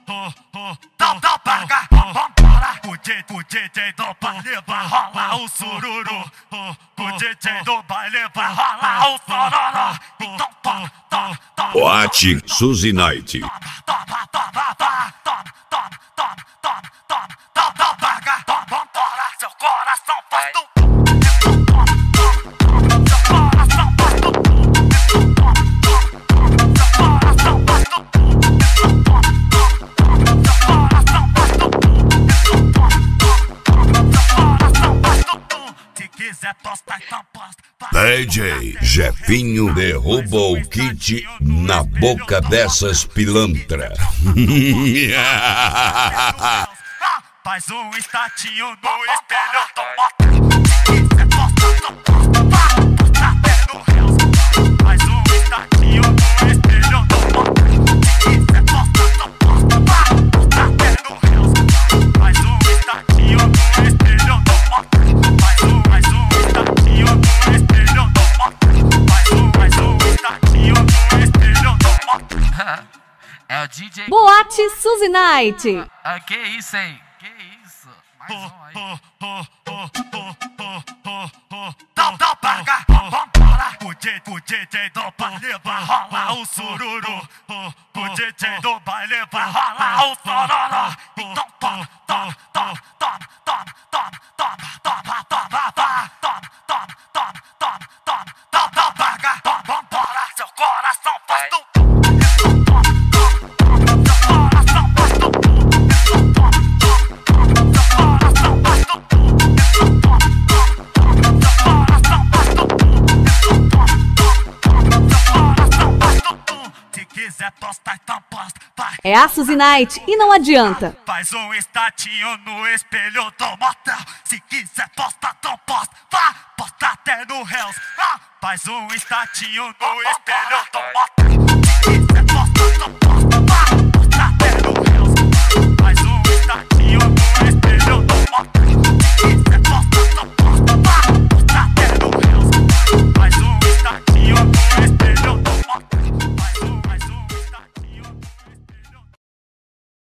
Dá paga, vambora. O DJ do baile vai rolar o sururu. O DJ do baile vai rolar o sororó. Então toma. Boate Suzy Night. Toma, paga, vambora. Seu coração faz tu. DJ Jefinho derruba o kit na boca dessas pilantra. Faz um estatinho no espelho, toma. Faz um estatinho no espelho, toma. Faz um estatinho no espelho, toma. Faz um estatinho no espelho, toma. Faz um estatinho no espelho, toma. É o DJ Boate Suzy Night. Ah, que isso, hein? Que isso? Mais um aí. Dá paga, vambora. O DJ do baile vai rolar o sururu. O DJ do baile vai rolar o sororó. Então toma. Dá paga, vambora. Seu coração faz tu. É a Suzy Night e não adianta. Faz um estatinho no espelho do motel. Se quiser posta, então posta. Vá, posta até no Hells. Faz um estatinho no espelho do motel.